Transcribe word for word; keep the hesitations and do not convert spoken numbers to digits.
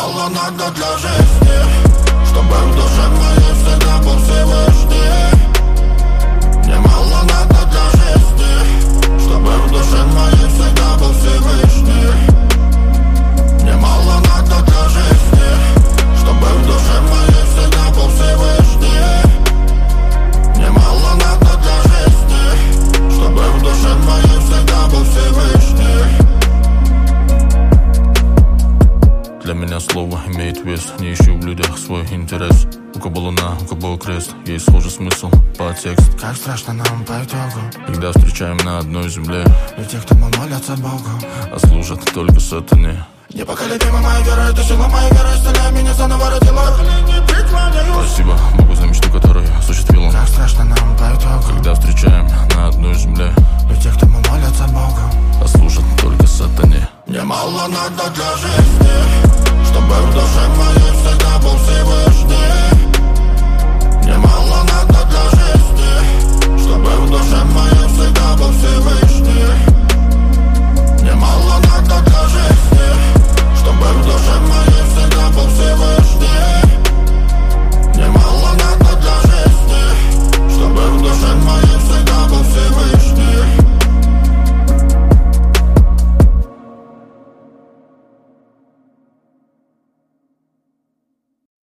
мало надо для жизни, чтобы в душе моей всегда был Всевышний. Мне мало надо для жизни, чтобы в душе моей всегда был Всевышний. Мне мало надо для жизни, чтобы в душе моей всегда был Всевышний. Мне мало надо для жизни, чтобы в душе моей всегда был Всевышний. Для меня слово имеет вес, не ищу в людях свой интерес. У кого луна, у кого крест, есть схожий смысл, подтекст. Как страшно нам по итогу, когда встречаем на одной земле людей, кто молятся Богу, а служат только сатане. Непоколебима моя вера, это сила моей веры, исцеляй меня, заново родила. Спасибо Богу за мечту, которую осуществил он. Как страшно нам по итогу, когда встречаем на одной земле людей, кто молятся Богу, а служат только сатане. Мне мало надо для жизни, чтобы в душе моей всегда был Всевышний. Мне мало надо для жизни, чтобы в душе моей всегда был Всевышний.